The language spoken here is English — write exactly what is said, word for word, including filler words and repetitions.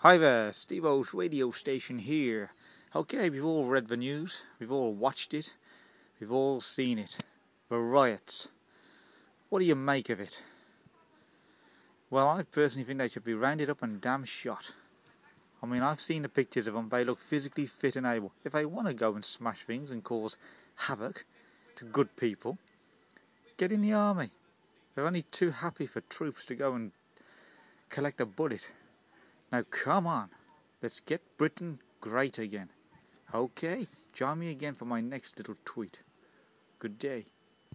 Hi there, Steve-O's radio station here. Okay, we've all read the news, we've all watched it, we've all seen it. The riots. What do you make of it? Well, I personally think they should be rounded up and damn shot. I mean, I've seen the pictures of them, they look physically fit and able. If they want to go and smash things and cause havoc to good people, get in the army. They're only too happy for troops to go and collect a bullet. Now come on, let's get Britain great again. Okay, join me again for my next little tweet. Good day.